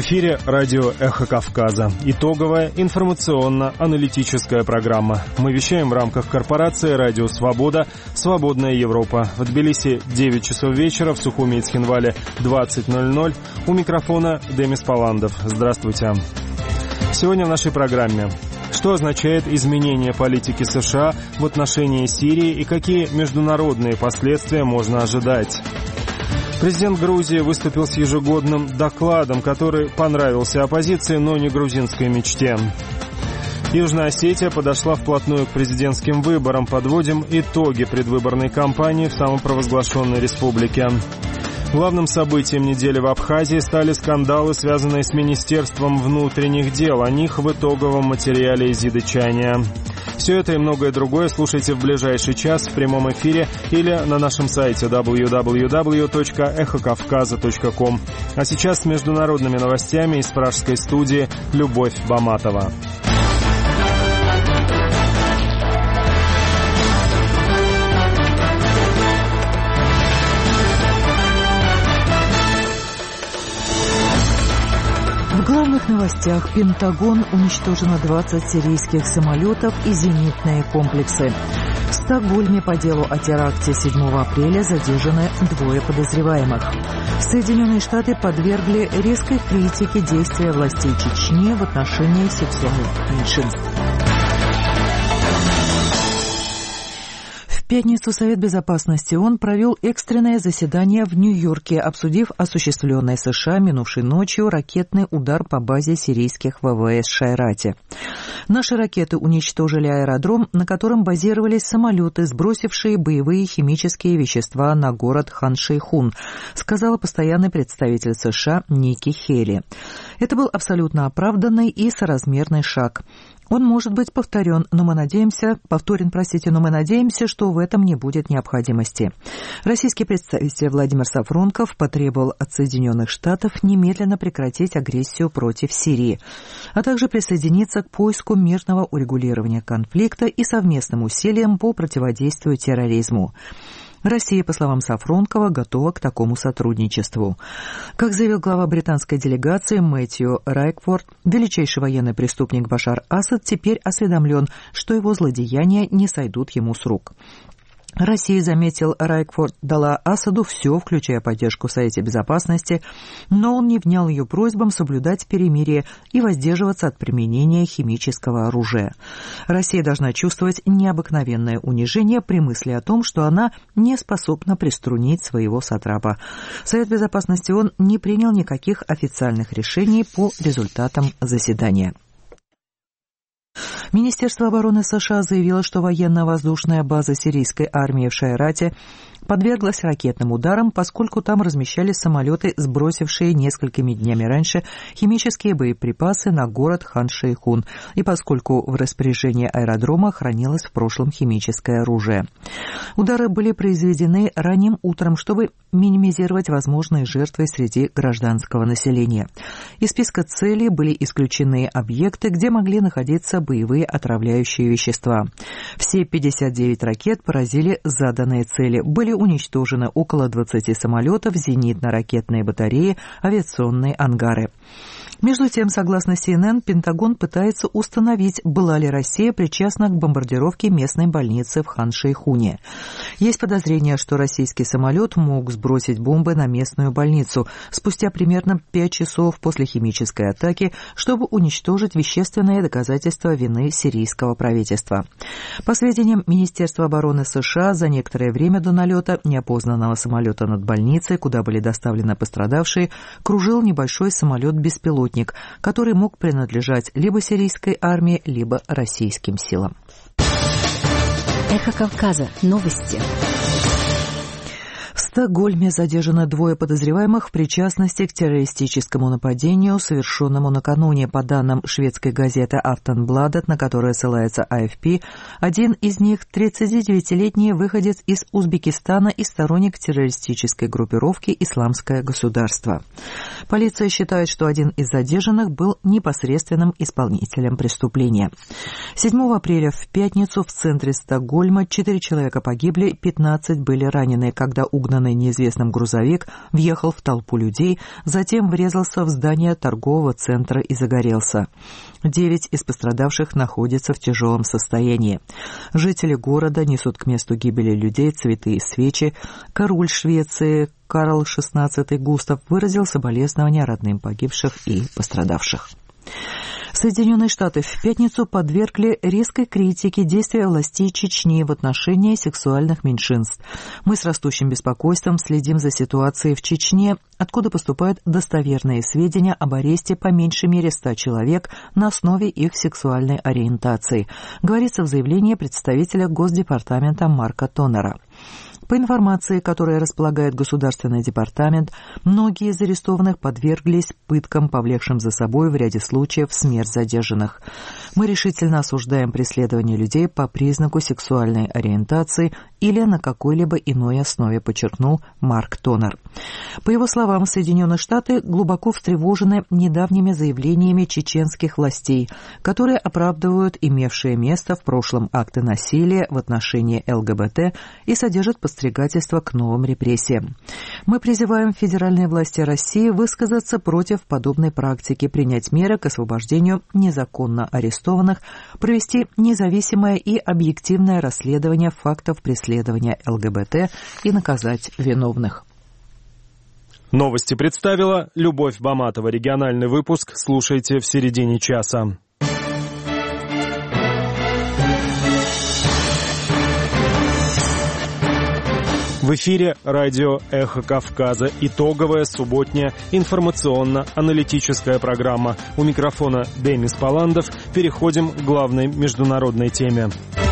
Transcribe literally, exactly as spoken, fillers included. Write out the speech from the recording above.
В эфире радио «Эхо Кавказа». Итоговая информационно-аналитическая программа. Мы вещаем в рамках корпорации «Радио Свобода», «Свободная Европа». В Тбилиси девять часов вечера, в Сухуми и Цхинвале двадцать ноль ноль. У микрофона Демис Паландов. Здравствуйте. Сегодня в нашей программе. Что означает изменение политики США в отношении Сирии и какие международные последствия можно ожидать? Президент Грузии выступил с ежегодным докладом, который понравился оппозиции, но не грузинской мечте. Южная Осетия подошла вплотную к президентским выборам. Подводим итоги предвыборной кампании в самопровозглашенной республике. Главным событием недели в Абхазии стали скандалы, связанные с Министерством внутренних дел. О них в итоговом материале Изиды Чания. Все это и многое другое слушайте в ближайший час в прямом эфире или на нашем сайте дабл ю дабл ю дабл ю точка эхо кавказа точка ком. А сейчас с международными новостями из пражской студии Любовь Баматова. В главных новостях: Пентагон: уничтожено двадцать сирийских самолетов и зенитные комплексы. В Стокгольме по делу о теракте седьмого апреля задержаны двое подозреваемых. Соединенные Штаты подвергли резкой критике действия властей Чечни в отношении сексуальных меньшинств. В пятницу Совет Безопасности ООН провел экстренное заседание в Нью-Йорке, обсудив осуществленный США минувшей ночью ракетный удар по базе сирийских ВВС Шайрати. Наши ракеты уничтожили аэродром, на котором базировались самолеты, сбросившие боевые химические вещества на город Хан-Шейхун, сказала постоянный представитель США Ники Хейли. Это был абсолютно оправданный и соразмерный шаг. Он может быть повторен, но мы надеемся, повторен, простите, но мы надеемся, что в этом не будет необходимости. Российский представитель Владимир Сафронков потребовал от Соединенных Штатов немедленно прекратить агрессию против Сирии, а также присоединиться к поиску мирного урегулирования конфликта и совместным усилиям по противодействию терроризму. Россия, по словам Сафронкова, готова к такому сотрудничеству. Как заявил глава британской делегации Мэтью Райкфорд, величайший военный преступник Башар Асад теперь осведомлен, что его злодеяния не сойдут ему с рук. Россия, заметил Райкфорд, дала Асаду все, включая поддержку в Совете Безопасности, но он не внял ее просьбам соблюдать перемирие и воздерживаться от применения химического оружия. Россия должна чувствовать необыкновенное унижение при мысли о том, что она не способна приструнить своего сатрапа. Совет Безопасности ООН не принял никаких официальных решений по результатам заседания. Министерство обороны США заявило, что военно-воздушная база сирийской армии в Шайрате подверглась ракетным ударам, поскольку там размещались самолеты, сбросившие несколькими днями раньше химические боеприпасы на город Хан-Шейхун, и поскольку в распоряжении аэродрома хранилось в прошлом химическое оружие. Удары были произведены ранним утром, чтобы минимизировать возможные жертвы среди гражданского населения. Из списка целей были исключены объекты, где могли находиться боевые отравляющие вещества. Все пятьдесят девять ракет поразили заданные цели. Были уничтожены около двадцати самолетов, зенитно-ракетные батареи, авиационные ангары. Между тем, согласно Си Эн Эн, Пентагон пытается установить, была ли Россия причастна к бомбардировке местной больницы в Хан-Шейхуне. Есть подозрение, что российский самолет мог сбросить бомбы на местную больницу спустя примерно пять часов после химической атаки, чтобы уничтожить вещественные доказательства вины сирийского правительства. По сведениям Министерства обороны США, за некоторое время до налета неопознанного самолета над больницей, куда были доставлены пострадавшие, кружил небольшой самолет-беспилотник, который мог принадлежать либо сирийской армии, либо российским силам. Эхо Кавказа. Новости. В Стокгольме задержаны двое подозреваемых в причастности к террористическому нападению, совершенному накануне. По данным шведской газеты «Афтонбладет», на которую ссылается А Эф Пи, один из них — тридцатидевятилетний выходец из Узбекистана и сторонник террористической группировки «Исламское государство». Полиция считает, что один из задержанных был непосредственным исполнителем преступления. седьмого апреля в пятницу в центре Стокгольма четыре человека погибли, пятнадцать были ранены, когда угнанные припаркованный неизвестным грузовик въехал в толпу людей, затем врезался в здание торгового центра и загорелся. Девять из пострадавших находятся в тяжелом состоянии. Жители города несут к месту гибели людей цветы и свечи. Король Швеции Карл шестнадцатый Густав выразил соболезнования родным погибших и пострадавших. Соединенные Штаты в пятницу подвергли резкой критике действия властей Чечни в отношении сексуальных меньшинств. Мы с растущим беспокойством следим за ситуацией в Чечне, откуда поступают достоверные сведения об аресте по меньшей мере ста человек на основе их сексуальной ориентации, говорится в заявлении представителя Госдепартамента Марка Тоннера. По информации, которой располагает Государственный департамент, многие из арестованных подверглись пыткам, повлекшим за собой в ряде случаев смерть задержанных. Мы решительно осуждаем преследование людей по признаку сексуальной ориентации или на какой-либо иной основе, подчеркнул Марк Тоннер. По его словам, Соединенные Штаты глубоко встревожены недавними заявлениями чеченских властей, которые оправдывают имевшие место в прошлом акты насилия в отношении ЛГБТ и содержат подстрекательство к новым репрессиям. Мы призываем федеральные власти России высказаться против подобной практики, принять меры к освобождению незаконно арестованных, провести независимое и объективное расследование фактов преследования ЛГБТ и наказать виновных. Новости представила Любовь Баматова. Региональный выпуск слушайте в середине часа. В эфире радио «Эхо Кавказа». Итоговая субботняя информационно-аналитическая программа. У микрофона Демис Паландов. Переходим к главной международной теме.